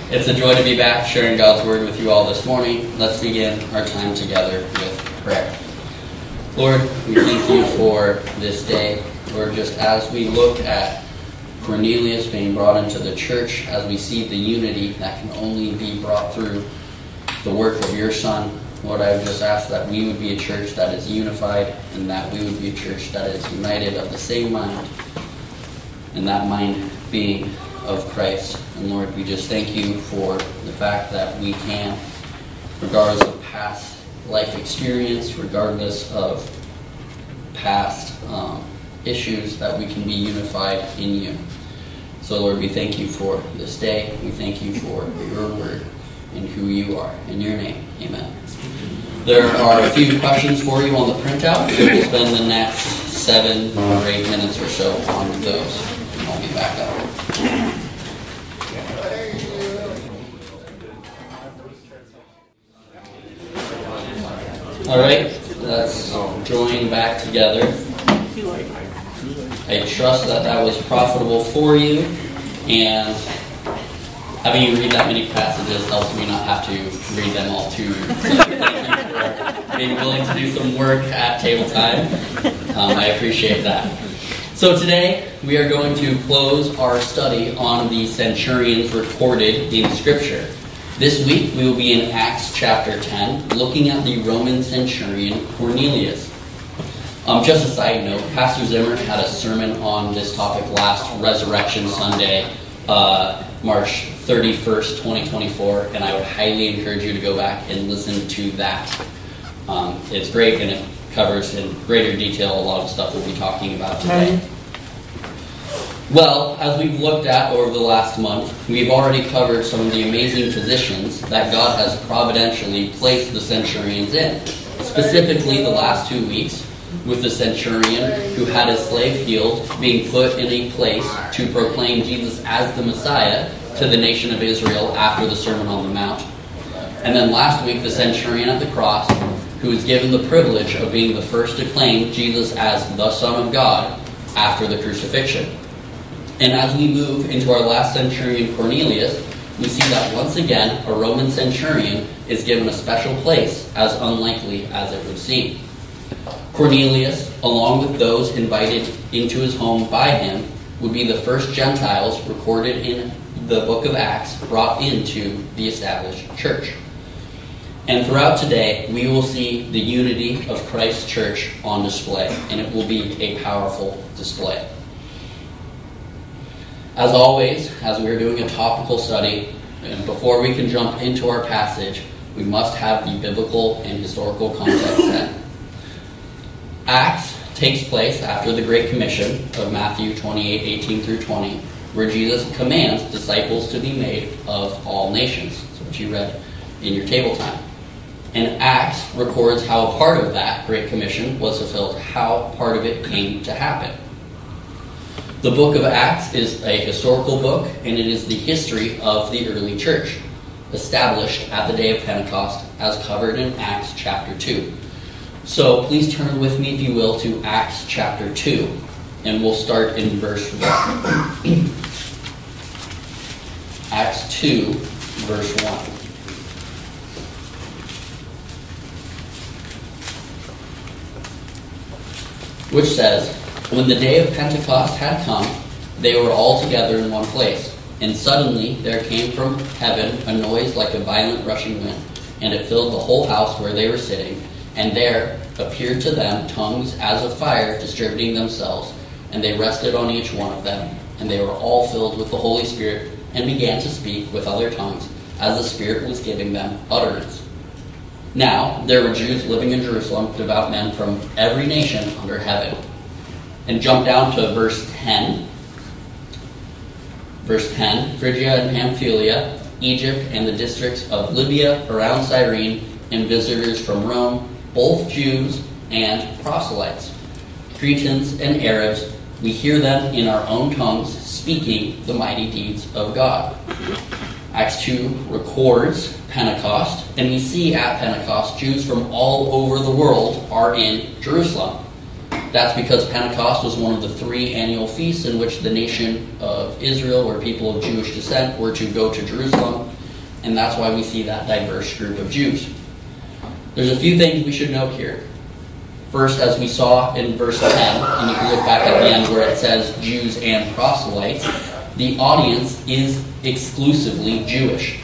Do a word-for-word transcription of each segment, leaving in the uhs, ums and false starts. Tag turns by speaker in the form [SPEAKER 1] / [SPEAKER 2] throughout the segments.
[SPEAKER 1] It's a joy to be back sharing God's Word with you all this morning. Let's begin our time together with prayer. Lord, we thank you for this day. Lord, just as we look at Cornelius being brought into the church, as we see the unity that can only be brought through the work of your Son, Lord, I would just ask that we would be a church that is unified and that we would be a church that is united of the same mind, and that mind being of Christ. And Lord, we just thank you for the fact that we can, regardless of past life experience, regardless of past um, issues, that we can be unified in you. So Lord, we thank you for this day. We thank you for your word and who you are. In your name, amen. There are a few questions for you on the printout. We'll spend the next seven or eight minutes or so on those. And I'll be back up. All right, let's join back together. I trust that that was profitable for you, and having you read that many passages helps me not have to read them all to you. So thank you for being willing to do some work at table time. Um, I appreciate that. So today we are going to close our study on the centurions recorded in Scripture. This week we will be in Acts chapter ten, looking at the Roman centurion Cornelius. Um, just a side note, Pastor Zimmer had a sermon on this topic last Resurrection Sunday, uh, March thirty-first, twenty twenty-four, and I would highly encourage you to go back and listen to that. Um, it's great, and it covers in greater detail a lot of stuff we'll be talking about today. Well, as we've looked at over the last month, we've already covered some of the amazing positions that God has providentially placed the centurions in. Specifically, the last two weeks, with the centurion who had his slave healed being put in a place to proclaim Jesus as the Messiah to the nation of Israel after the Sermon on the Mount. And then last week, the centurion at the cross, who was given the privilege of being the first to claim Jesus as the Son of God after the crucifixion. And as we move into our last centurion, Cornelius, we see that once again, a Roman centurion is given a special place, as unlikely as it would seem. Cornelius, along with those invited into his home by him, would be the first Gentiles recorded in the book of Acts brought into the established church. And throughout today, we will see the unity of Christ's church on display, and it will be a powerful display. As always, as we are doing a topical study, and before we can jump into our passage, we must have the biblical and historical context set. Acts takes place after the Great Commission of Matthew twenty-eight, eighteen through twenty, where Jesus commands disciples to be made of all nations. That's what you read in your table time. And Acts records how a part of that Great Commission was fulfilled, how part of it came to happen. The book of Acts is a historical book, and it is the history of the early church, established at the day of Pentecost, as covered in Acts chapter two. So please turn with me, if you will, to Acts chapter two, and we'll start in verse one. Acts two, verse one. Which says, "When the day of Pentecost had come, they were all together in one place. And suddenly there came from heaven a noise like a violent rushing wind, and it filled the whole house where they were sitting. And there appeared to them tongues as of fire distributing themselves, and they rested on each one of them. And they were all filled with the Holy Spirit, and began to speak with other tongues, as the Spirit was giving them utterance. Now there were Jews living in Jerusalem, devout men from every nation under heaven." And jump down to verse ten. Verse ten, "Phrygia and Pamphylia, Egypt, and the districts of Libya around Cyrene, and visitors from Rome, both Jews and proselytes, Cretans and Arabs, we hear them in our own tongues speaking the mighty deeds of God." Acts two records Pentecost, and we see at Pentecost Jews from all over the world are in Jerusalem. That's because Pentecost was one of the three annual feasts in which the nation of Israel, or people of Jewish descent, were to go to Jerusalem, and that's why we see that diverse group of Jews. There's a few things we should note here. First, as we saw in verse ten, and you can look back at the end where it says Jews and proselytes, the audience is exclusively Jewish.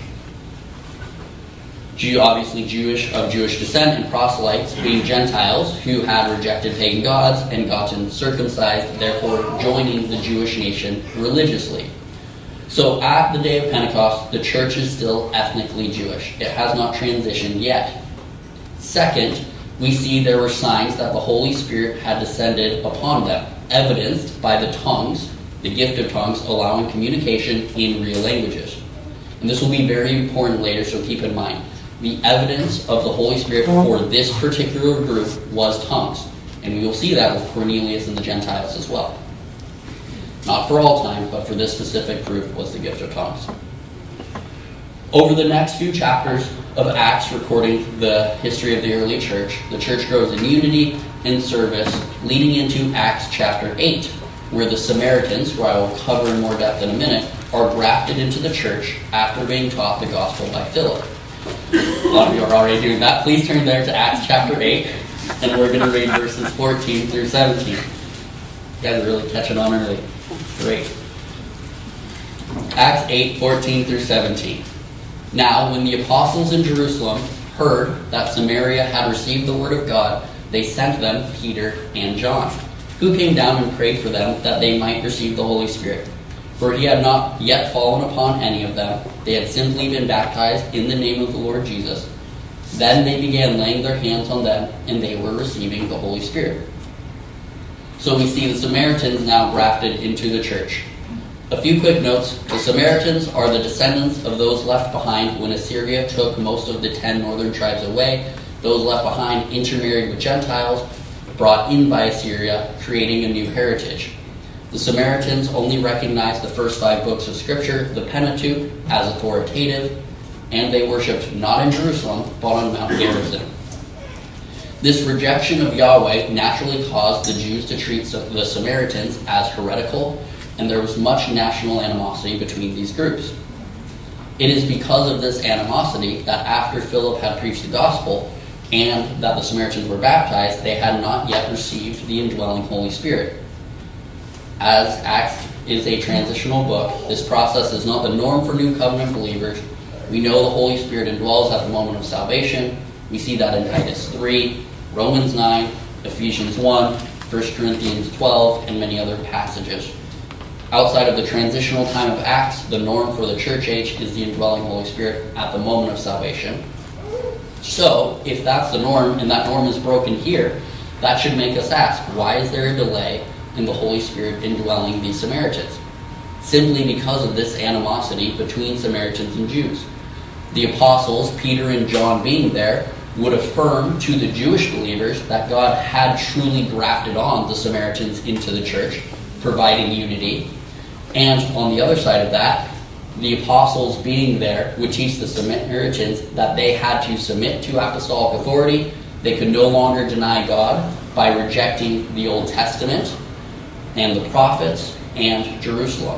[SPEAKER 1] Jew, obviously Jewish, of Jewish descent, and proselytes being Gentiles who had rejected pagan gods and gotten circumcised, therefore joining the Jewish nation religiously. So at the day of Pentecost, the church is still ethnically Jewish. It has not transitioned yet. Second, we see there were signs that the Holy Spirit had descended upon them, evidenced by the tongues, the gift of tongues, allowing communication in real languages. And this will be very important later, so keep in mind. The evidence of the Holy Spirit for this particular group was tongues. And we will see that with Cornelius and the Gentiles as well. Not for all time, but for this specific group was the gift of tongues. Over the next few chapters of Acts recording the history of the early church, the church grows in unity and service, leading into Acts chapter eight, where the Samaritans, who I will cover in more depth in a minute, are grafted into the church after being taught the gospel by Philip. A lot of you are already doing that. Please turn there to Acts chapter eight, and we're going to read verses fourteen through seventeen. You guys are really catching on early. Great. Acts eight, fourteen through seventeen. Now, when the apostles in Jerusalem heard that Samaria had received the word of God, they sent them Peter and John, who came down and prayed for them that they might receive the Holy Spirit. For he had not yet fallen upon any of them. They had simply been baptized in the name of the Lord Jesus. Then they began laying their hands on them, and they were receiving the Holy Spirit. So we see the Samaritans now grafted into the church. A few quick notes. The Samaritans are the descendants of those left behind when Assyria took most of the ten northern tribes away. Those left behind intermarried with Gentiles, brought in by Assyria, creating a new heritage. The Samaritans only recognized the first five books of Scripture, the Pentateuch, as authoritative, and they worshipped not in Jerusalem, but on Mount Gerizim. This rejection of Yahweh naturally caused the Jews to treat the Samaritans as heretical, and there was much national animosity between these groups. It is because of this animosity that after Philip had preached the gospel and that the Samaritans were baptized, they had not yet received the indwelling Holy Spirit. As Acts is a transitional book, this process is not the norm for New Covenant believers. We know the Holy Spirit indwells at the moment of salvation. We see that in Titus three, Romans nine, Ephesians one, First Corinthians twelve, and many other passages. Outside of the transitional time of Acts, the norm for the church age is the indwelling Holy Spirit at the moment of salvation. So, if that's the norm, and that norm is broken here, that should make us ask, why is there a delay in the Holy Spirit indwelling the Samaritans? Simply because of this animosity between Samaritans and Jews. The apostles, Peter and John being there, would affirm to the Jewish believers that God had truly grafted on the Samaritans into the church, providing unity. And on the other side of that, the apostles being there would teach the Samaritans that they had to submit to apostolic authority. They could no longer deny God by rejecting the Old Testament and the prophets and Jerusalem.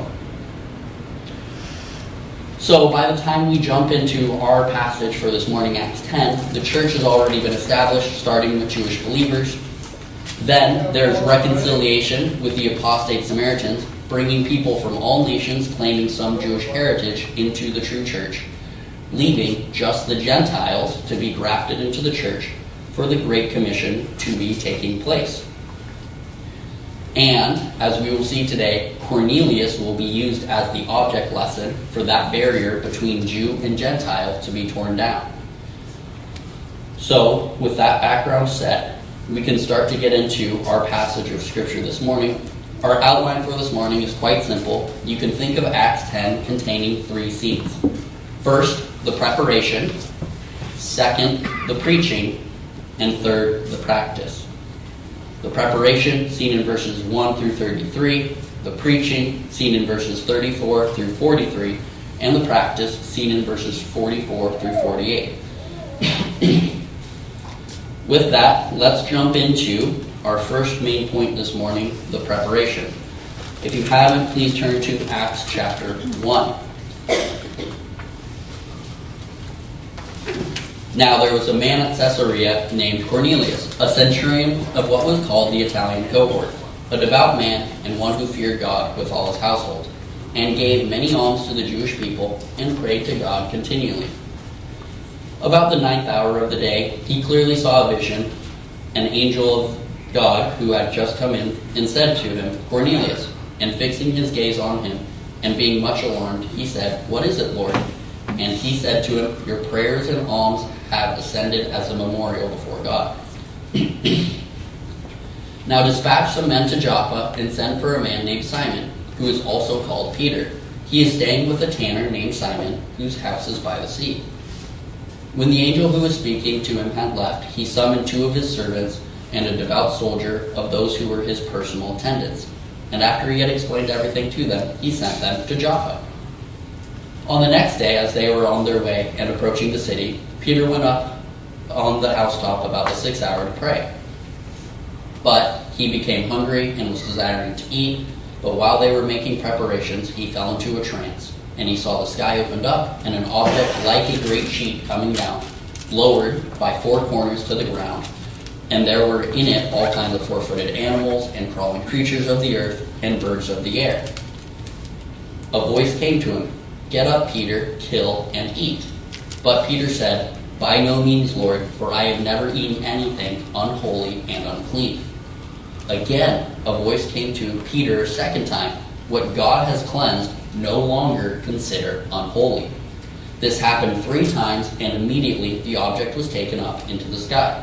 [SPEAKER 1] So by the time we jump into our passage for this morning, Acts ten, the church has already been established, starting with Jewish believers. Then there's reconciliation with the apostate Samaritans, bringing people from all nations claiming some Jewish heritage into the true church, leaving just the Gentiles to be grafted into the church for the Great Commission to be taking place. And, as we will see today, Cornelius will be used as the object lesson for that barrier between Jew and Gentile to be torn down. So, with that background set, we can start to get into our passage of Scripture this morning. Our outline for this morning is quite simple. You can think of Acts ten containing three scenes. First, the preparation. Second, the preaching. And third, the practice. The preparation, seen in verses one through thirty-three. The preaching, seen in verses thirty-four through forty-three. And the practice, seen in verses forty-four through forty-eight. With that, let's jump into our first main point this morning, the preparation. If you haven't, please turn to Acts chapter one. Now there was a man at Caesarea named Cornelius, a centurion of what was called the Italian cohort, a devout man and one who feared God with all his household, and gave many alms to the Jewish people and prayed to God continually. About the ninth hour of the day, he clearly saw a vision, an angel of God who had just come in, and said to him, Cornelius. And fixing his gaze on him, and being much alarmed, he said, What is it, Lord? And he said to him, Your prayers and alms have ascended as a memorial before God. Now dispatch some men to Joppa, and send for a man named Simon, who is also called Peter. He is staying with a tanner named Simon, whose house is by the sea. When the angel who was speaking to him had left, he summoned two of his servants and a devout soldier of those who were his personal attendants. And after he had explained everything to them, he sent them to Joppa. On the next day, as they were on their way and approaching the city, Peter went up on the housetop about the sixth hour to pray. But he became hungry and was desiring to eat, but while they were making preparations, he fell into a trance, and he saw the sky opened up, and an object like a great sheet coming down, lowered by four corners to the ground. And there were in it all kinds of four-footed animals and crawling creatures of the earth and birds of the air. A voice came to him, Get up, Peter, kill and eat. But Peter said, By no means, Lord, for I have never eaten anything unholy and unclean. Again, a voice came to Peter a second time, What God has cleansed, no longer consider unholy. This happened three times, and immediately the object was taken up into the sky.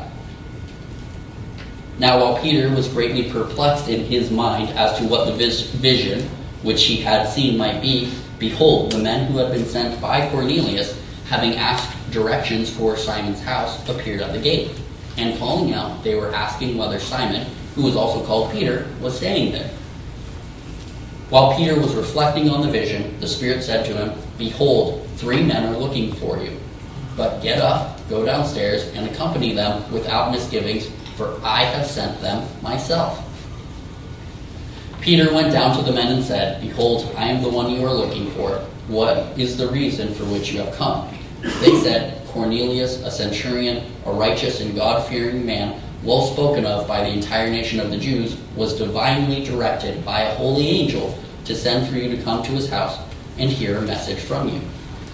[SPEAKER 1] Now while Peter was greatly perplexed in his mind as to what the vis- vision which he had seen might be, behold, the men who had been sent by Cornelius, having asked directions for Simon's house, appeared at the gate. And calling out, they were asking whether Simon, who was also called Peter, was staying there. While Peter was reflecting on the vision, the Spirit said to him, Behold, three men are looking for you. But get up, go downstairs, and accompany them without misgivings, for I have sent them myself. Peter went down to the men and said, Behold, I am the one you are looking for. What is the reason for which you have come? They said, Cornelius, a centurion, a righteous and God-fearing man, well spoken of by the entire nation of the Jews, was divinely directed by a holy angel to send for you to come to his house and hear a message from you.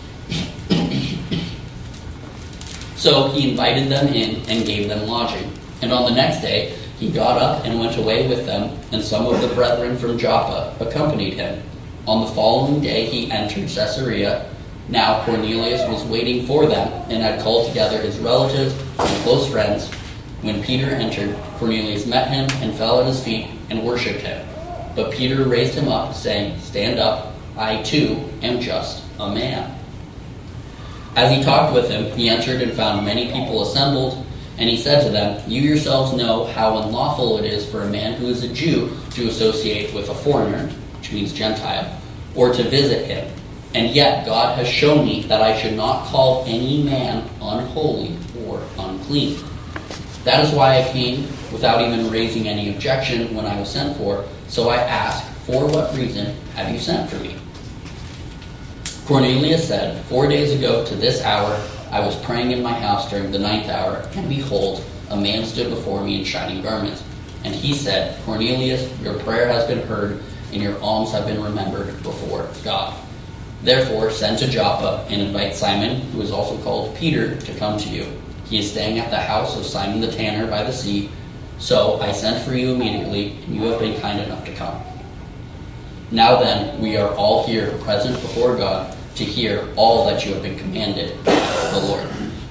[SPEAKER 1] So he invited them in and gave them lodging. And on the next day, he got up and went away with them, and some of the brethren from Joppa accompanied him. On the following day, he entered Caesarea. Now Cornelius was waiting for them and had called together his relatives and close friends. When Peter entered, Cornelius met him and fell at his feet and worshipped him. But Peter raised him up, saying, Stand up, I too am just a man. As he talked with him, he entered and found many people assembled. And he said to them, You yourselves know how unlawful it is for a man who is a Jew to associate with a foreigner, which means Gentile, or to visit him. And yet God has shown me that I should not call any man unholy or unclean. That is why I came without even raising any objection when I was sent for. So I ask, For what reason have you sent for me? Cornelius said, Four days ago to this hour I was praying in my house during the ninth hour, and behold, a man stood before me in shining garments. And he said, Cornelius, your prayer has been heard, and your alms have been remembered before God. Therefore send to Joppa and invite Simon, who is also called Peter, to come to you. He is staying at the house of Simon the tanner by the sea. So I sent for you immediately, and you have been kind enough to come. Now then, we are all here present before God to hear all that you have been commanded by the Lord.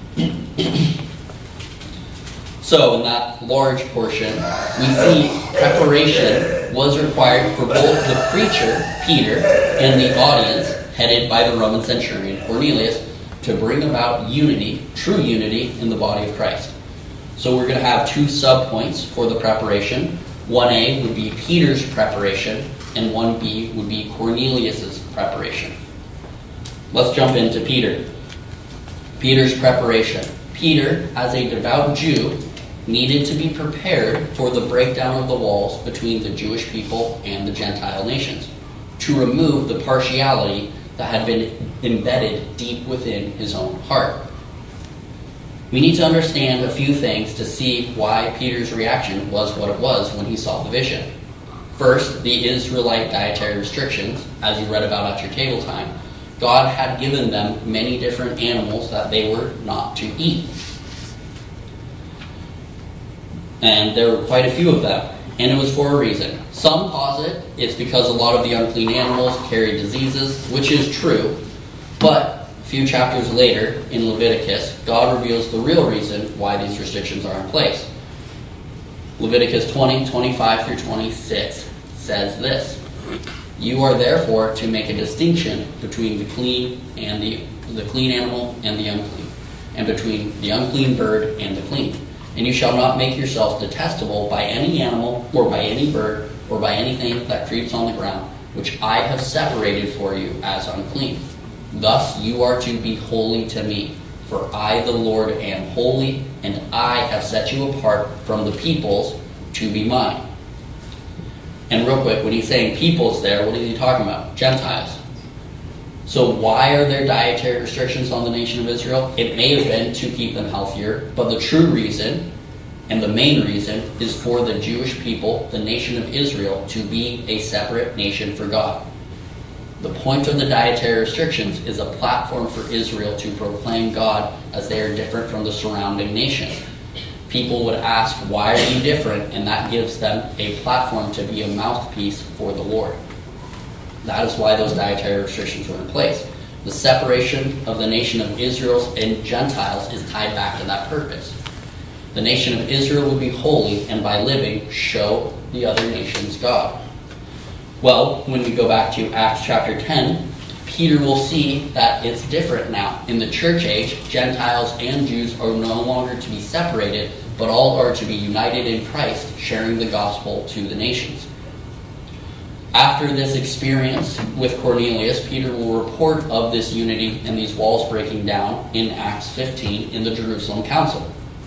[SPEAKER 1] So in that large portion, we see preparation was required for both the preacher, Peter, and the audience, headed by the Roman centurion, Cornelius, to bring about unity, true unity, in the body of Christ. So we're going to have two sub-points for the preparation. one A would be Peter's preparation, and one B would be Cornelius's preparation. Let's jump into Peter. Peter's preparation. Peter, as a devout Jew, needed to be prepared for the breakdown of the walls between the Jewish people and the Gentile nations, to remove the partiality that had been embedded deep within his own heart. We need to understand a few things to see why Peter's reaction was what it was when he saw the vision. First, the Israelite dietary restrictions, as you read about at your table time. God had given them many different animals that they were not to eat. And there were quite a few of them, and it was for a reason. Some posit it's because a lot of the unclean animals carry diseases, which is true, but a few chapters later in Leviticus, God reveals the real reason why these restrictions are in place. Leviticus twenty, twenty-five through twenty-six says this: "You are therefore to make a distinction between the clean and the, the clean animal and the unclean, and between the unclean bird and the clean. And you shall not make yourselves detestable by any animal, or by any bird, or by anything that creeps on the ground, which I have separated for you as unclean. Thus you are to be holy to me, for I, the Lord, am holy, and I have set you apart from the peoples to be mine." And real quick, when he's saying peoples there, what is he talking about? Gentiles. So why are there dietary restrictions on the nation of Israel? It may have been to keep them healthier, but the true reason, and the main reason, is for the Jewish people, the nation of Israel, to be a separate nation for God. The point of the dietary restrictions is a platform for Israel to proclaim God as they are different from the surrounding nations. People would ask, why are you different? And that gives them a platform to be a mouthpiece for the Lord. That is why those dietary restrictions were in place. The separation of the nation of Israel and Gentiles is tied back to that purpose. The nation of Israel would be holy, and by living, show the other nations God. Well, when we go back to Acts chapter ten, Peter will see that it's different now. In the church age, Gentiles and Jews are no longer to be separated, but all are to be united in Christ, sharing the gospel to the nations. After this experience with Cornelius, Peter will report of this unity and these walls breaking down in Acts fifteen in the Jerusalem Council.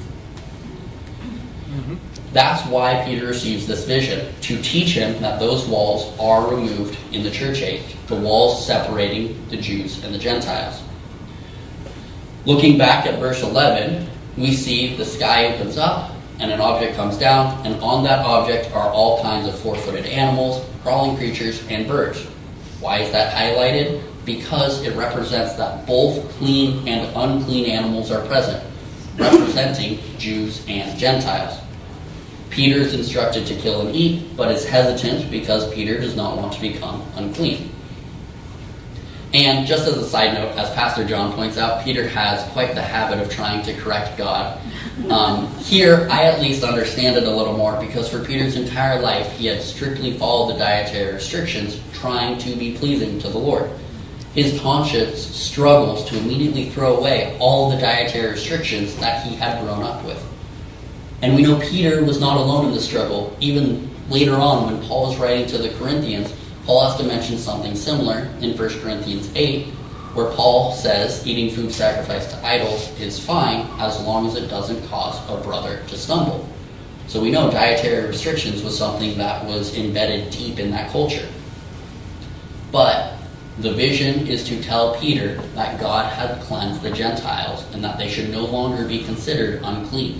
[SPEAKER 1] Mm-hmm. That's why Peter receives this vision, to teach him that those walls are removed in the church age, the walls separating the Jews and the Gentiles. Looking back at verse eleven, we see the sky opens up, and an object comes down, and on that object are all kinds of four-footed animals, crawling creatures, and birds. Why is that highlighted? Because it represents that both clean and unclean animals are present, representing Jews and Gentiles. Peter is instructed to kill and eat, but is hesitant because Peter does not want to become unclean. And just as a side note, as Pastor John points out, Peter has quite the habit of trying to correct God. Um, here, I at least understand it a little more, because for Peter's entire life, he had strictly followed the dietary restrictions, trying to be pleasing to the Lord. His conscience struggles to immediately throw away all the dietary restrictions that he had grown up with. And we know Peter was not alone in the struggle. Even later on, when Paul is writing to the Corinthians, Paul has to mention something similar in First Corinthians eight, where Paul says eating food sacrificed to idols is fine as long as it doesn't cause a brother to stumble. So we know dietary restrictions was something that was embedded deep in that culture. But the vision is to tell Peter that God had cleansed the Gentiles and that they should no longer be considered unclean.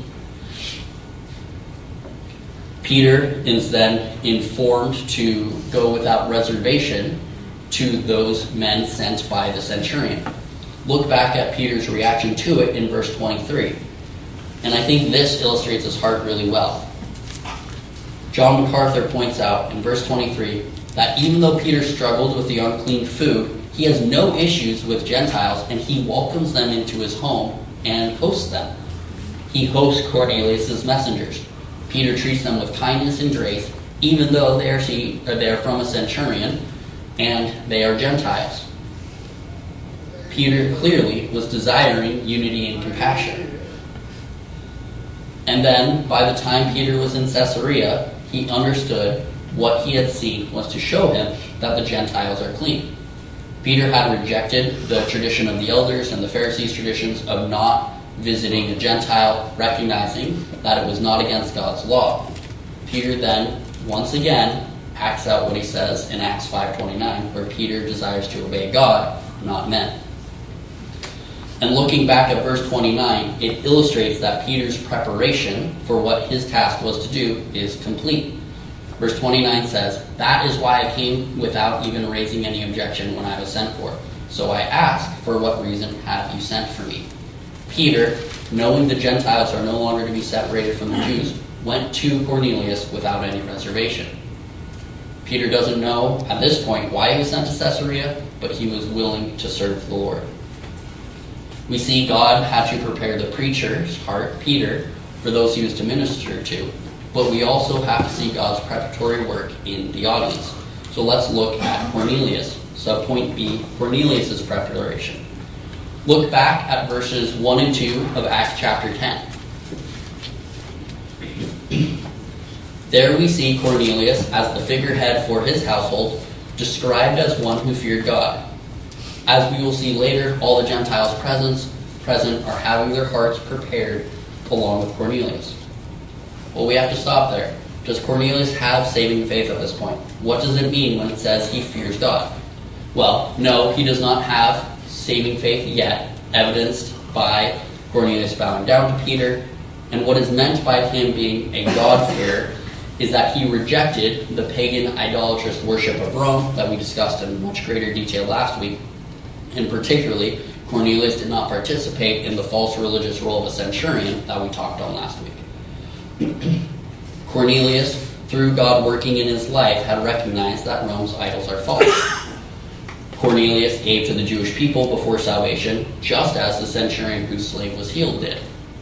[SPEAKER 1] Peter is then informed to go without reservation to those men sent by the centurion. Look back at Peter's reaction to it in verse twenty-three. And I think this illustrates his heart really well. John MacArthur points out in verse twenty-three that even though Peter struggled with the unclean food, he has no issues with Gentiles, and he welcomes them into his home and hosts them. He hosts Cornelius' messengers. Peter treats them with kindness and grace, even though they are, see, or they are from a centurion and they are Gentiles. Peter clearly was desiring unity and compassion. And then, by the time Peter was in Caesarea, he understood what he had seen was to show him that the Gentiles are clean. Peter had rejected the tradition of the elders and the Pharisees' traditions of not visiting a Gentile, recognizing that it was not against God's law. Peter then, once again, acts out what he says in Acts five twenty-nine, where Peter desires to obey God, not men. And looking back at verse twenty-nine, it illustrates that Peter's preparation for what his task was to do is complete. Verse twenty-nine says, "That is why I came without even raising any objection when I was sent for. So I ask, for what reason have you sent for me?" Peter, knowing the Gentiles are no longer to be separated from the Jews, went to Cornelius without any reservation. Peter doesn't know at this point why he was sent to Caesarea, but he was willing to serve the Lord. We see God had to prepare the preacher's heart, Peter, for those he was to minister to, but we also have to see God's preparatory work in the audience. So let's look at Cornelius. Subpoint B, Cornelius' preparation. Look back at verses one and two of Acts chapter ten. There we see Cornelius as the figurehead for his household, described as one who feared God. As we will see later, all the Gentiles present, present are having their hearts prepared along with Cornelius. Well, we have to stop there. Does Cornelius have saving faith at this point? What does it mean when it says he fears God? Well, no, he does not have saving faith yet, evidenced by Cornelius bowing down to Peter. And what is meant by him being a God-fearer is that he rejected the pagan idolatrous worship of Rome that we discussed in much greater detail last week. And particularly, Cornelius did not participate in the false religious role of a centurion that we talked on last week. Cornelius, through God working in his life, had recognized that Rome's idols are false. Cornelius gave to the Jewish people before salvation, just as the centurion whose slave was healed did.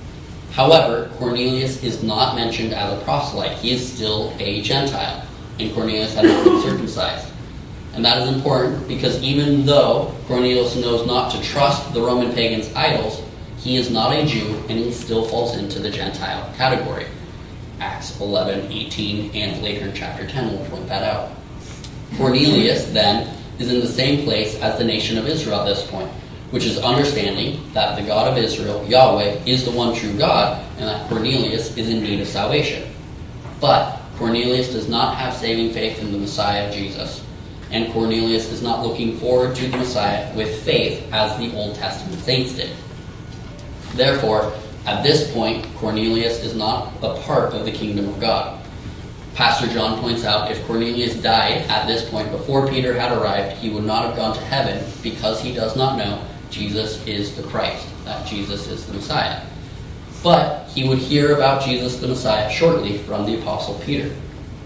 [SPEAKER 1] However, Cornelius is not mentioned as a proselyte. He is still a Gentile, and Cornelius had not been circumcised. And that is important because even though Cornelius knows not to trust the Roman pagans' idols, he is not a Jew and he still falls into the Gentile category. Acts eleven, eighteen, and later in chapter ten will point that out. Cornelius, then, is in the same place as the nation of Israel at this point, which is understanding that the God of Israel, Yahweh, is the one true God, and that Cornelius is in need of salvation. But Cornelius does not have saving faith in the Messiah, Jesus, and Cornelius is not looking forward to the Messiah with faith as the Old Testament saints did. Therefore, at this point, Cornelius is not a part of the kingdom of God. Pastor John points out if Cornelius died at this point before Peter had arrived, he would not have gone to heaven because he does not know Jesus is the Christ, that Jesus is the Messiah. But he would hear about Jesus the Messiah shortly from the Apostle Peter.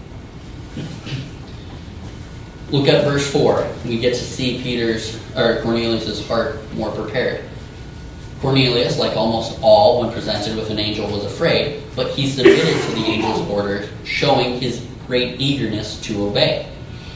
[SPEAKER 1] Look at verse four. We get to see Peter's or Cornelius' heart more prepared. Cornelius, like almost all when presented with an angel, was afraid, but he submitted to the angel's order, showing his great eagerness to obey.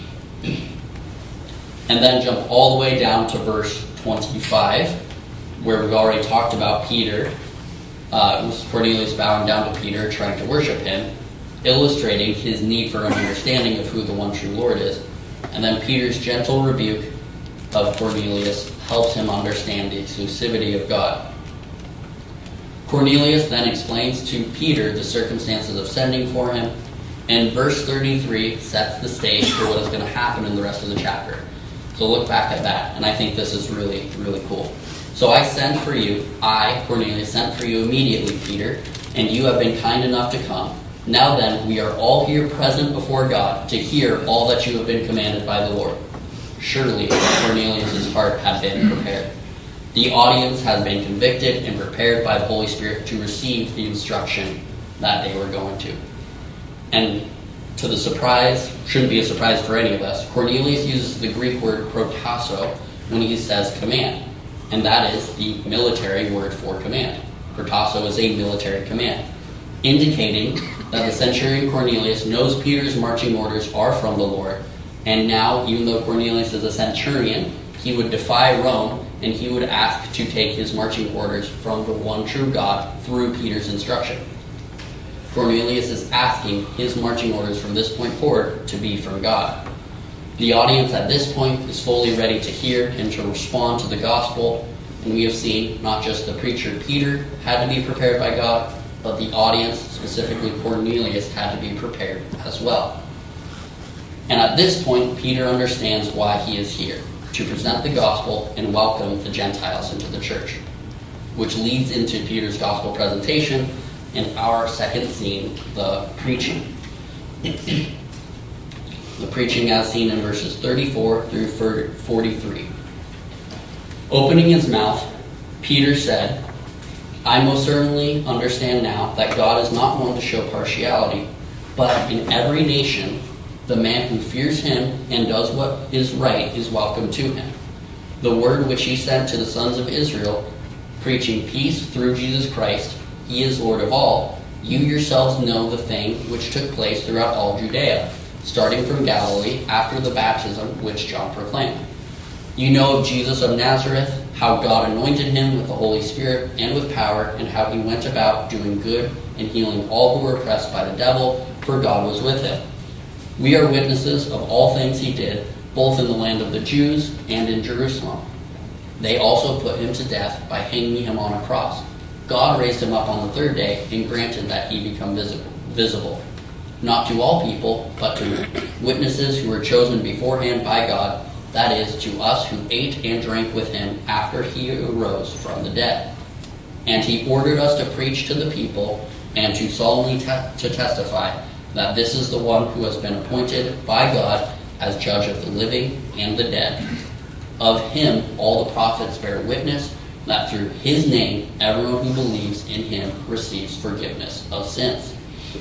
[SPEAKER 1] And then jump all the way down to verse twenty-five, where we've already talked about Peter. Uh, it was Cornelius bowing down to Peter, trying to worship him, illustrating his need for an understanding of who the one true Lord is. And then Peter's gentle rebuke of Cornelius helps him understand the exclusivity of God. Cornelius then explains to Peter the circumstances of sending for him, and verse thirty-three sets the stage for what is going to happen in the rest of the chapter. So look back at that, and I think this is really, really cool. So I sent for you, I, Cornelius, sent for you immediately, Peter, and you have been kind enough to come. Now then, we are all here present before God to hear all that you have been commanded by the Lord. Surely Cornelius' heart had been prepared. The audience has been convicted and prepared by the Holy Spirit to receive the instruction that they were going to. And to the surprise, shouldn't be a surprise for any of us, Cornelius uses the Greek word protasso when he says command. And that is the military word for command. Protasso is a military command, indicating that the centurion Cornelius knows Peter's marching orders are from the Lord. And now, even though Cornelius is a centurion, he would defy Rome, and he would ask to take his marching orders from the one true God through Peter's instruction. Cornelius is asking his marching orders from this point forward to be from God. The audience at this point is fully ready to hear and to respond to the gospel, And we have seen not just the preacher Peter had to be prepared by God, but the audience, specifically Cornelius, had to be prepared as well. And at this point, Peter understands why he is here, to present the gospel and welcome the Gentiles into the church, which leads into Peter's gospel presentation and our second scene, the preaching. The preaching as seen in verses thirty-four through forty-three. Opening his mouth, Peter said, I most certainly understand now that God is not one to show partiality, but in every nation, the man who fears him and does what is right is welcome to him. The word which he sent to the sons of Israel, preaching peace through Jesus Christ, he is Lord of all. You yourselves know the thing which took place throughout all Judea, starting from Galilee after the baptism which John proclaimed. You know of Jesus of Nazareth, how God anointed him with the Holy Spirit and with power, and how he went about doing good and healing all who were oppressed by the devil, for God was with him. We are witnesses of all things he did, both in the land of the Jews and in Jerusalem. They also put him to death by hanging him on a cross. God raised him up on the third day and granted that he become visible, visible, not to all people, but to witnesses who were chosen beforehand by God, that is, to us who ate and drank with him after he arose from the dead. And he ordered us to preach to the people and to solemnly te- to testify that this is the one who has been appointed by God as judge of the living and the dead. Of him all the prophets bear witness that through his name everyone who believes in him receives forgiveness of sins.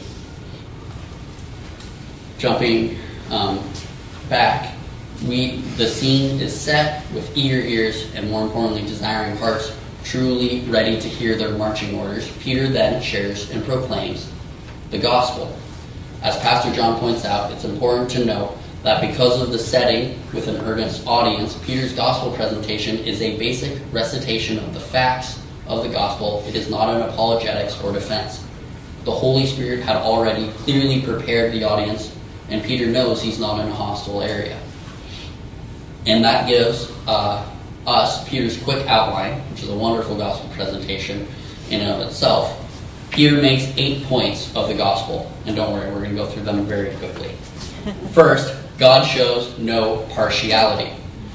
[SPEAKER 1] Jumping um, back, we the scene is set with eager ears and, more importantly, desiring hearts, truly ready to hear their marching orders. Peter then shares and proclaims the gospel. As Pastor John points out, it's important to note that because of the setting with an earnest audience, Peter's gospel presentation is a basic recitation of the facts of the gospel. It is not an apologetics or defense. The Holy Spirit had already clearly prepared the audience, and Peter knows he's not in a hostile area. And that gives uh, us Peter's quick outline, which is a wonderful gospel presentation in and of itself. Peter makes eight points of the gospel, and don't worry, we're going to go through them very quickly. First, God shows no partiality.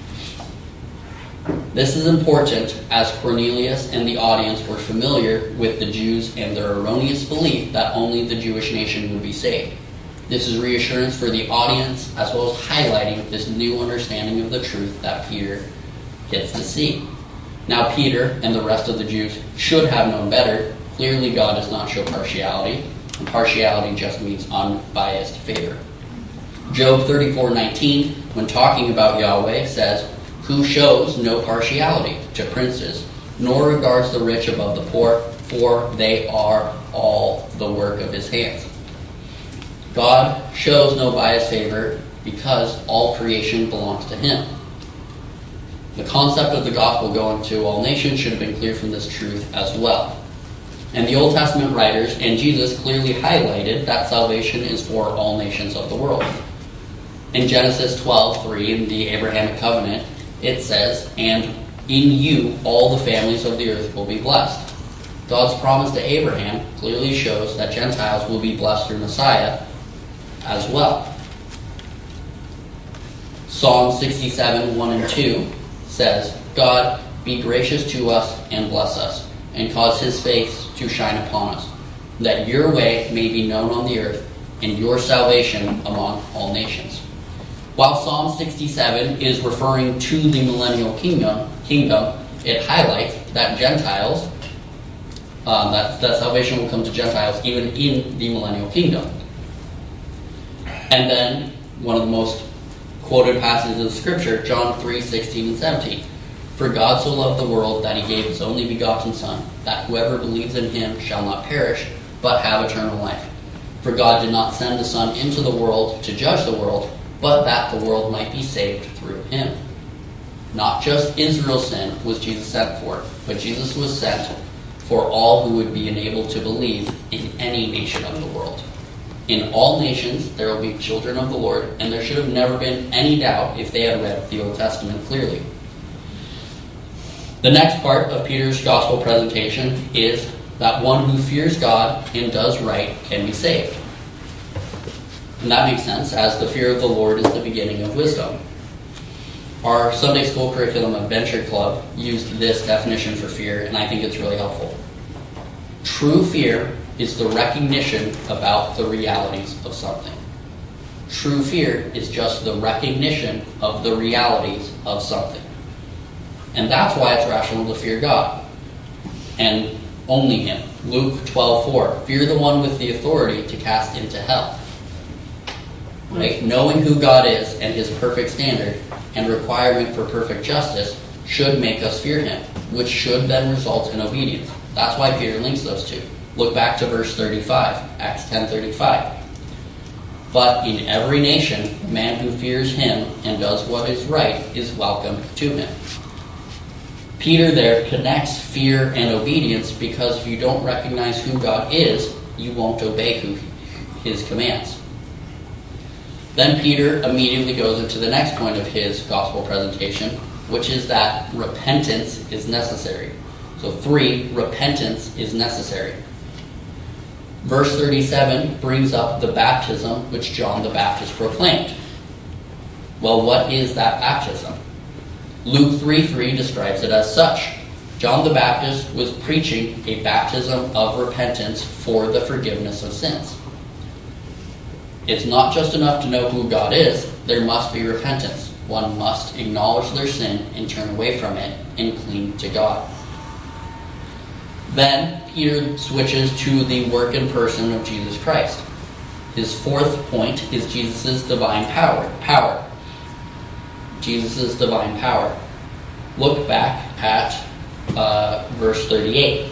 [SPEAKER 1] This is important as Cornelius and the audience were familiar with the Jews and their erroneous belief that only the Jewish nation would be saved. This is reassurance for the audience, as well as highlighting this new understanding of the truth that Peter gets to see. Now, Peter and the rest of the Jews should have known better. Clearly, God does not show partiality, and partiality just means unbiased favor. Job thirty-four nineteen, when talking about Yahweh, says, "Who shows no partiality to princes, nor regards the rich above the poor, for they are all the work of his hands." God shows no biased favor because all creation belongs to him. The concept of the gospel going to all nations should have been clear from this truth as well. And the Old Testament writers and Jesus clearly highlighted that salvation is for all nations of the world. In Genesis twelve three, in the Abrahamic covenant, it says, "And in you all the families of the earth will be blessed." God's promise to Abraham clearly shows that Gentiles will be blessed through Messiah as well. Psalm sixty-seven one and two says, "God, be gracious to us and bless us, and cause his face to shine upon us, that your way may be known on the earth, and your salvation among all nations." While Psalm sixty-seven is referring to the millennial kingdom, kingdom it highlights that Gentiles, um, that, that salvation will come to Gentiles even in the millennial kingdom. And then, one of the most quoted passages of Scripture, John three sixteen and seventeen. "For God so loved the world that he gave his only begotten Son, that whoever believes in him shall not perish, but have eternal life. For God did not send the Son into the world to judge the world, but that the world might be saved through him." Not just Israel's sin was Jesus sent for, but Jesus was sent for all who would be enabled to believe in any nation of the world. In all nations there will be children of the Lord, and there should have never been any doubt if they had read the Old Testament clearly. The next part of Peter's gospel presentation is that one who fears God and does right can be saved. And that makes sense, as the fear of the Lord is the beginning of wisdom. Our Sunday School Curriculum Adventure Club used this definition for fear, and I think it's really helpful. True fear is the recognition about the realities of something. True fear is just the recognition of the realities of something. And that's why it's rational to fear God, and only Him. Luke twelve four, fear the one with the authority to cast into hell. Right? Knowing who God is and His perfect standard and requirement for perfect justice should make us fear Him, which should then result in obedience. That's why Peter links those two. Look back to verse thirty-five, Acts ten thirty-five. But in every nation, a man who fears Him and does what is right is welcome to Him. Peter there connects fear and obedience because if you don't recognize who God is, you won't obey who His commands. Then Peter immediately goes into the next point of his gospel presentation, which is that repentance is necessary. So three, repentance is necessary. Verse thirty-seven brings up the baptism which John the Baptist proclaimed. Well, what is that baptism? Luke three three describes it as such. John the Baptist was preaching a baptism of repentance for the forgiveness of sins. It's not just enough to know who God is, there must be repentance. One must acknowledge their sin and turn away from it and cling to God. Then Peter switches to the work and person of Jesus Christ. His fourth point is Jesus' divine power. Power. Jesus' divine power. Look back at uh, verse thirty-eight.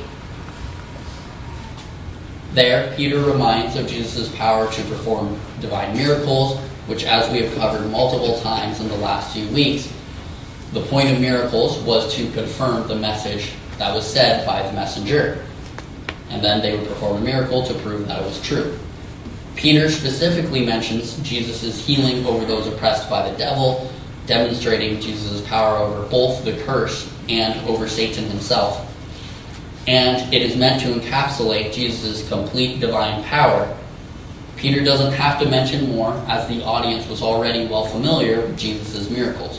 [SPEAKER 1] There, Peter reminds of Jesus' power to perform divine miracles, which, as we have covered multiple times in the last few weeks, the point of miracles was to confirm the message that was said by the messenger. And then they would perform a miracle to prove that it was true. Peter specifically mentions Jesus' healing over those oppressed by the devil, demonstrating Jesus' power over both the curse and over Satan himself. And it is meant to encapsulate Jesus' complete divine power. Peter doesn't have to mention more, as the audience was already well familiar with Jesus' miracles.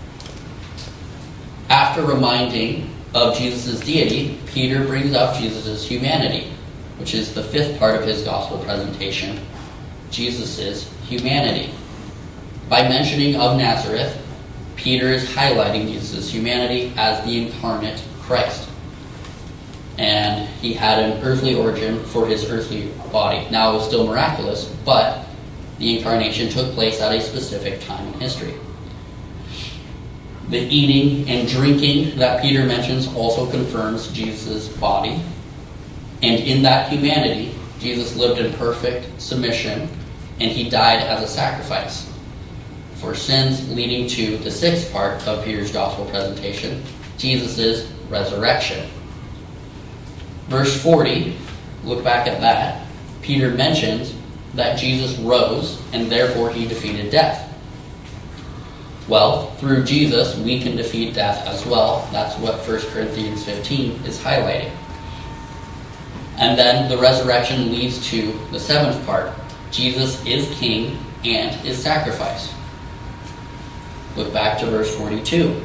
[SPEAKER 1] After reminding of Jesus' deity, Peter brings up Jesus' humanity, which is the fifth part of his gospel presentation, Jesus' humanity. By mentioning of Nazareth, Peter is highlighting Jesus' humanity as the incarnate Christ. And he had an earthly origin for his earthly body. Now, it was still miraculous, but the incarnation took place at a specific time in history. The eating and drinking that Peter mentions also confirms Jesus' body. And in that humanity, Jesus lived in perfect submission, and he died as a sacrifice for sins, leading to the sixth part of Peter's gospel presentation, Jesus' resurrection. Verse forty, look back at that. Peter mentions that Jesus rose, and therefore he defeated death. Well, through Jesus, we can defeat death as well. That's what First Corinthians fifteen is highlighting. And then the resurrection leads to the seventh part. Jesus is king and is sacrifice. Look back to verse forty-two.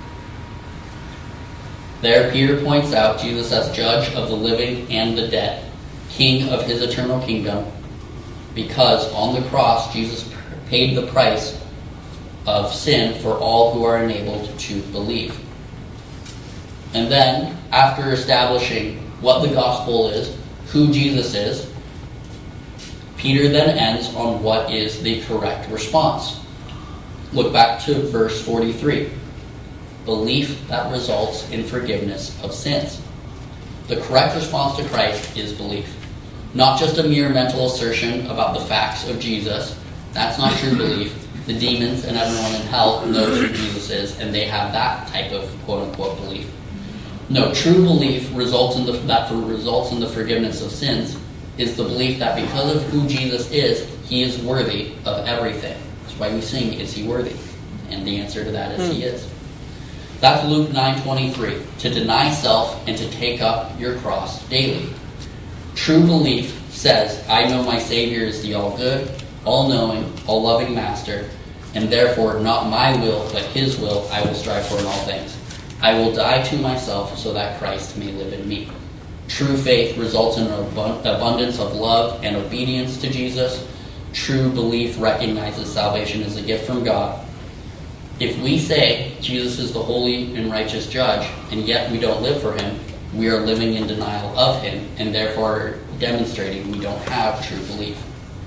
[SPEAKER 1] There, Peter points out Jesus as judge of the living and the dead, king of his eternal kingdom, because on the cross, Jesus paid the price of sin for all who are enabled to believe. And then, after establishing what the gospel is, who Jesus is, Peter then ends on what is the correct response. Look back to verse forty-three. Belief that results in forgiveness of sins. The correct response to Christ is belief. Not just a mere mental assertion about the facts of Jesus. That's not true belief. The demons and everyone in hell knows who Jesus is, and they have that type of quote-unquote belief. No, true belief results in the, that for results in the forgiveness of sins is the belief that because of who Jesus is, he is worthy of everything. That's why we sing, is he worthy? And the answer to that is he is. That's Luke nine twenty-three, to deny self and to take up your cross daily. True belief says, I know my Savior is the all-good, all-knowing, all-loving Master, and therefore not my will, but his will I will strive for in all things. I will die to myself so that Christ may live in me. True faith results in an abundance of love and obedience to Jesus. True belief recognizes salvation as a gift from God. If we say Jesus is the holy and righteous judge, and yet we don't live for him, we are living in denial of him, and therefore demonstrating we don't have true belief.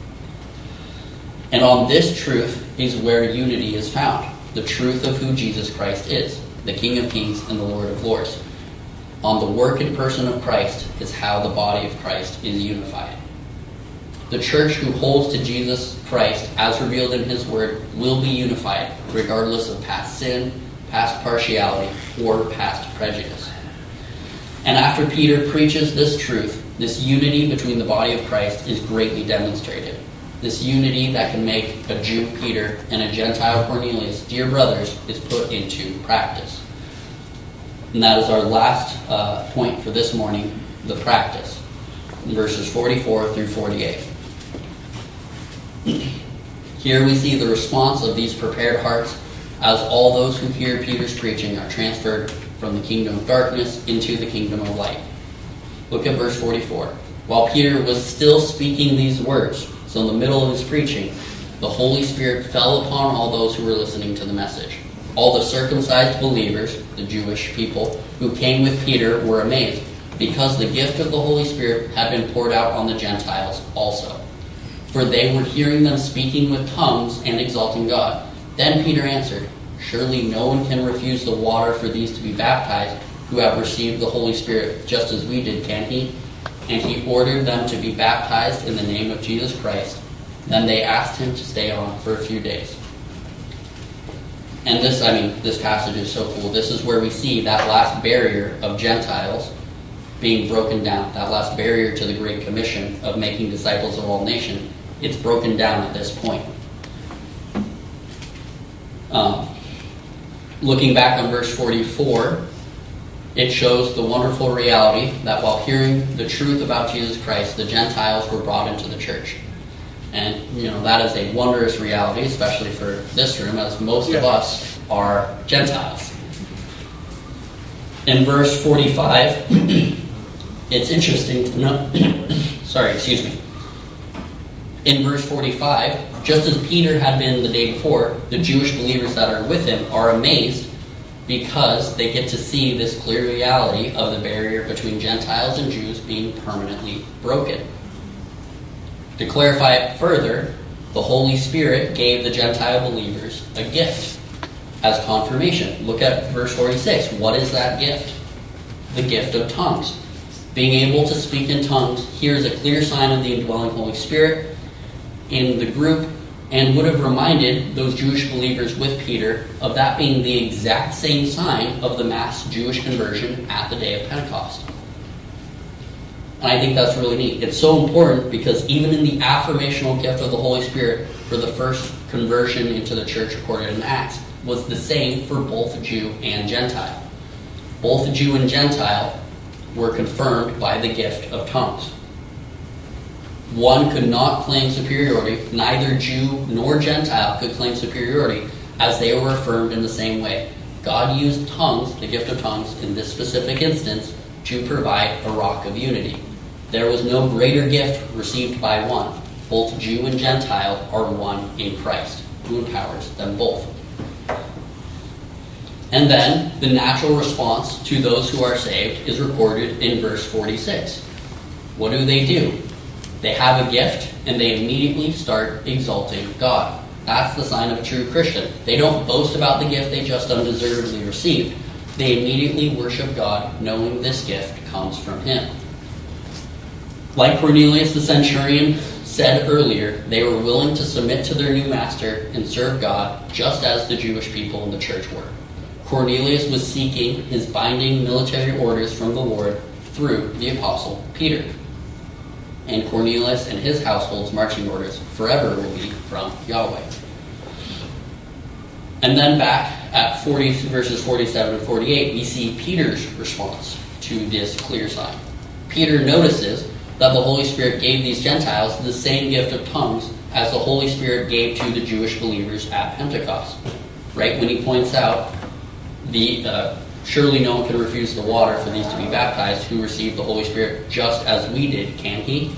[SPEAKER 1] And on this truth is where unity is found, the truth of who Jesus Christ is, the King of Kings and the Lord of Lords. On the work and person of Christ is how the body of Christ is unified. The church who holds to Jesus Christ as revealed in his word will be unified, regardless of past sin, past partiality, or past prejudice. And after Peter preaches this truth, this unity between the body of Christ is greatly demonstrated. This unity that can make a Jew Peter and a Gentile Cornelius dear brothers is put into practice. And that is our last uh, point for this morning, the practice, in verses forty-four through forty-eight. Here we see the response of these prepared hearts as all those who hear Peter's preaching are transferred from the kingdom of darkness into the kingdom of light. Look at verse forty-four. While Peter was still speaking these words, so in the middle of his preaching, the Holy Spirit fell upon all those who were listening to the message. All the circumcised believers, the Jewish people, who came with Peter were amazed, because the gift of the Holy Spirit had been poured out on the Gentiles also. For they were hearing them speaking with tongues and exalting God. Then Peter answered, Surely no one can refuse the water for these to be baptized, who have received the Holy Spirit, just as we did, can he? And he ordered them to be baptized in the name of Jesus Christ. Then they asked him to stay on for a few days. And this, I mean, this passage is so cool. This is where we see that last barrier of Gentiles being broken down, that last barrier to the Great Commission of making disciples of all nations. It's broken down at this point. Um, looking back on verse forty-four, it shows the wonderful reality that while hearing the truth about Jesus Christ, the Gentiles were brought into the church. And, you know, that is a wondrous reality, especially for this room, as most yeah. of us are Gentiles. In verse forty-five, it's interesting to note, sorry, excuse me. In verse forty-five, just as Peter had been the day before, the Jewish believers that are with him are amazed because they get to see this clear reality of the barrier between Gentiles and Jews being permanently broken. To clarify it further, the Holy Spirit gave the Gentile believers a gift as confirmation. Look at verse forty-six. What is that gift? The gift of tongues. Being able to speak in tongues here is a clear sign of the indwelling Holy Spirit in the group, and would have reminded those Jewish believers with Peter of that being the exact same sign of the mass Jewish conversion at the day of Pentecost. And I think that's really neat. It's so important because even in the affirmational gift of the Holy Spirit for the first conversion into the church recorded in Acts was the same for both Jew and Gentile. Both Jew and Gentile were confirmed by the gift of tongues. One could not claim superiority. Neither Jew nor Gentile could claim superiority, as they were affirmed in the same way. God used tongues, the gift of tongues, in this specific instance to provide a rock of unity. There was no greater gift received by one. Both Jew and Gentile are one in Christ, who empowers them both. And then the natural response to those who are saved is recorded in verse forty-six. What do they do? They have a gift, and they immediately start exalting God. That's the sign of a true Christian. They don't boast about the gift they just undeservedly received. They immediately worship God, knowing this gift comes from Him. Like Cornelius the centurion said earlier, they were willing to submit to their new master and serve God, just as the Jewish people in the church were. Cornelius was seeking his binding military orders from the Lord through the apostle Peter. And Cornelius and his household's marching orders forever will be from Yahweh. And then back at forty verses forty-seven and forty-eight, we see Peter's response to this clear sign. Peter notices that the Holy Spirit gave these Gentiles the same gift of tongues as the Holy Spirit gave to the Jewish believers at Pentecost. Right when he points out, the uh, surely no one can refuse the water for these to be baptized who received the Holy Spirit just as we did, can he?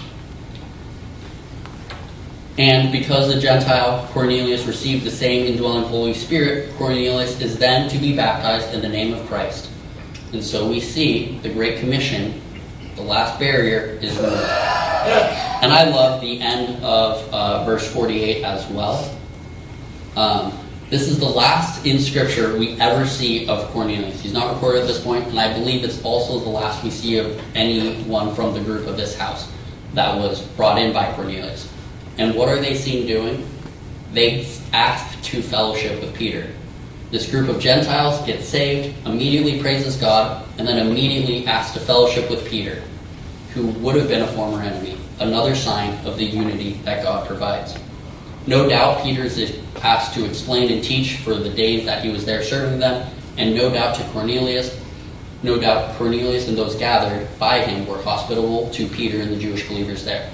[SPEAKER 1] And because the Gentile Cornelius received the same indwelling Holy Spirit, Cornelius is then to be baptized in the name of Christ. And so we see the Great Commission, the last barrier, is removed. And I love the end of uh, verse forty-eight as well. Um, this is the last in Scripture we ever see of Cornelius. He's not recorded at this point, and I believe it's also the last we see of anyone from the group of this house that was brought in by Cornelius. And what are they seen doing? They ask to fellowship with Peter. This group of Gentiles gets saved, immediately praises God, and then immediately asks to fellowship with Peter, who would have been a former enemy. Another sign of the unity that God provides. No doubt Peter is asked to explain and teach for the days that he was there serving them, and no doubt to Cornelius, no doubt Cornelius and those gathered by him were hospitable to Peter and the Jewish believers there.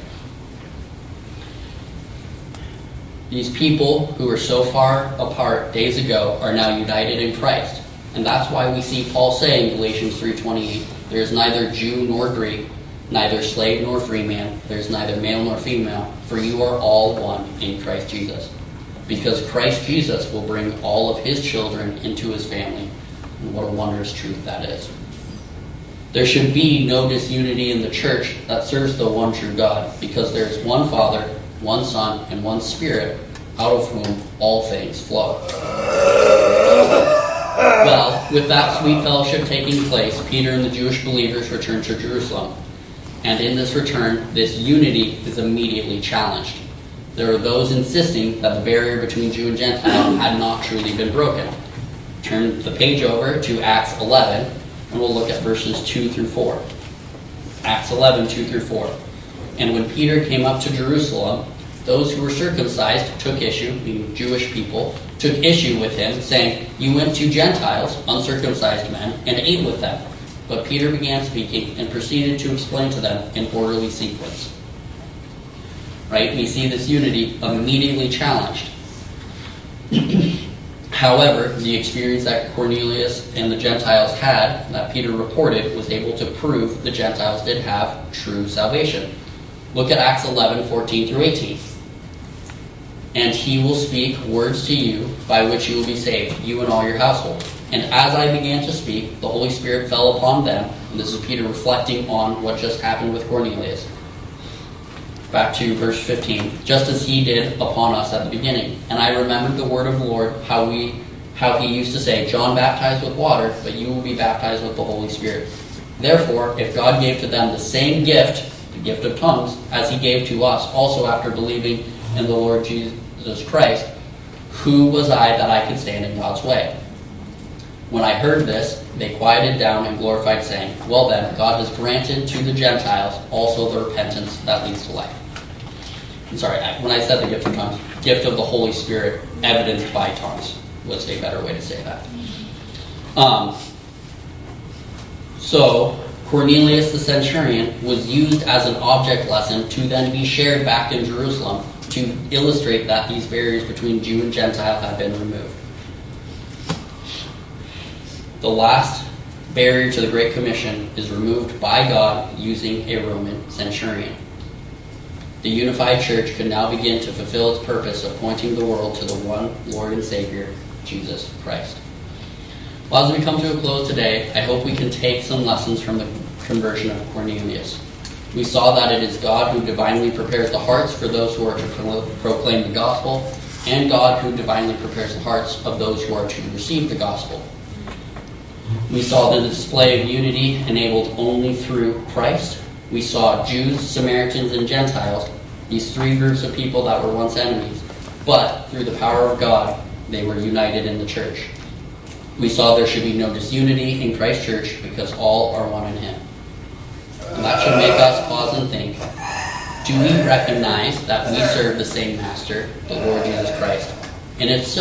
[SPEAKER 1] These people who were so far apart days ago are now united in Christ. And that's why we see Paul say in Galatians three twenty-eight, there is neither Jew nor Greek, neither slave nor free man, there is neither male nor female, for you are all one in Christ Jesus. Because Christ Jesus will bring all of his children into his family. And what a wondrous truth that is. There should be no disunity in the church that serves the one true God, because there is one Father, one Son, and one Spirit, out of whom all things flow. Well, with that sweet fellowship taking place, Peter and the Jewish believers return to Jerusalem. And in this return, this unity is immediately challenged. There are those insisting that the barrier between Jew and Gentile had not truly been broken. Turn the page over to Acts eleven, and we'll look at verses two through four. Acts eleven, two through four. And when Peter came up to Jerusalem, those who were circumcised took issue, meaning Jewish people, took issue with him, saying, "You went to Gentiles, uncircumcised men, and ate with them." But Peter began speaking and proceeded to explain to them in orderly sequence. Right? We see this unity immediately challenged. However, the experience that Cornelius and the Gentiles had, that Peter reported, was able to prove the Gentiles did have true salvation. Look at Acts eleven, fourteen through eighteen. And he will speak words to you by which you will be saved, you and all your household. And as I began to speak, the Holy Spirit fell upon them. And this is Peter reflecting on what just happened with Cornelius. Back to verse fifteen. Just as he did upon us at the beginning. And I remembered the word of the Lord, how we, how he used to say, John baptized with water, but you will be baptized with the Holy Spirit. Therefore, if God gave to them the same gift, the gift of tongues, as he gave to us, also after believing in the Lord Jesus Christ, who was I that I could stand in God's way? When I heard this, they quieted down and glorified, saying, Well then, God has granted to the Gentiles also the repentance that leads to life. I'm sorry, when I said the gift of tongues, gift of the Holy Spirit evidenced by tongues was a better way to say that. Um, so, Cornelius the centurion was used as an object lesson to then be shared back in Jerusalem to illustrate that these barriers between Jew and Gentile have been removed. The last barrier to the Great Commission is removed by God using a Roman centurion. The unified church can now begin to fulfill its purpose of pointing the world to the one Lord and Savior, Jesus Christ. Well, as we come to a close today, I hope we can take some lessons from the conversion of Cornelius. We saw that it is God who divinely prepares the hearts for those who are to pro- proclaim the gospel, and God who divinely prepares the hearts of those who are to receive the gospel. We saw the display of unity enabled only through Christ. We saw Jews, Samaritans, and Gentiles, these three groups of people that were once enemies, but through the power of God, they were united in the church. We saw there should be no disunity in Christ's church because all are one in him. And that should make us pause and think, do we recognize that we serve the same master, the Lord Jesus Christ? And if so,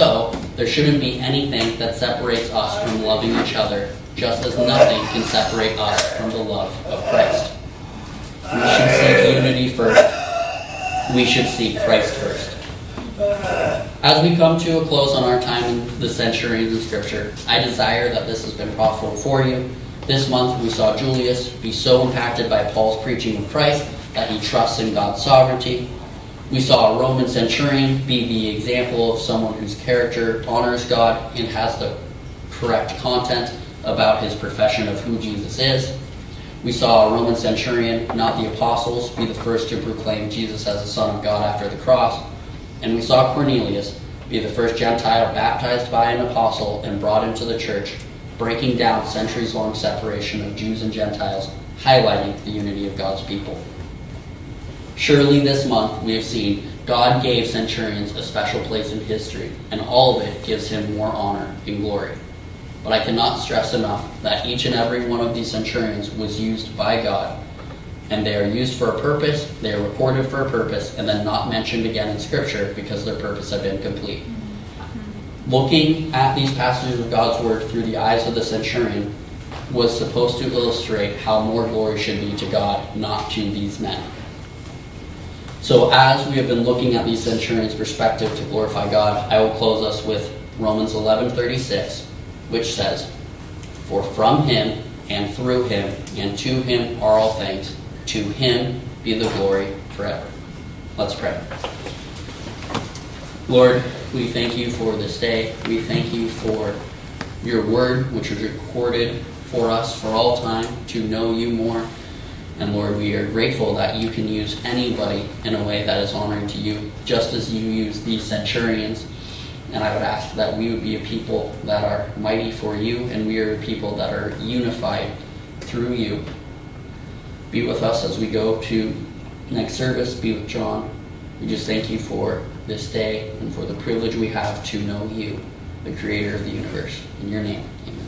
[SPEAKER 1] There shouldn't be anything that separates us from loving each other, just as nothing can separate us from the love of Christ. We should seek unity first. We should seek Christ first. As we come to a close on our time in the centurions in Scripture, I desire that this has been profitable for you. This month we saw Julius be so impacted by Paul's preaching of Christ that he trusts in God's sovereignty. We saw a Roman centurion be the example of someone whose character honors God and has the correct content about his profession of who Jesus is. We saw a Roman centurion, not the apostles, be the first to proclaim Jesus as the Son of God after the cross. And we saw Cornelius be the first Gentile baptized by an apostle and brought into the church, breaking down centuries-long separation of Jews and Gentiles, highlighting the unity of God's people. Surely this month we have seen God gave centurions a special place in history, and all of it gives him more honor and glory. But I cannot stress enough that each and every one of these centurions was used by God, and they are used for a purpose, they are recorded for a purpose, and then not mentioned again in Scripture because their purpose had been complete. Looking at these passages of God's Word through the eyes of the centurion was supposed to illustrate how more glory should be to God, not to these men. So as we have been looking at these centurions' perspective to glorify God, I will close us with Romans eleven thirty-six, which says, "For from him, and through him, and to him are all things. To him be the glory forever." Let's pray. Lord, we thank you for this day. We thank you for your word, which was recorded for us for all time to know you more. And Lord, we are grateful that you can use anybody in a way that is honoring to you, just as you use these centurions. And I would ask that we would be a people that are mighty for you, and we are a people that are unified through you. Be with us as we go to next service. Be with John. We just thank you for this day and for the privilege we have to know you, the creator of the universe. In your name, amen.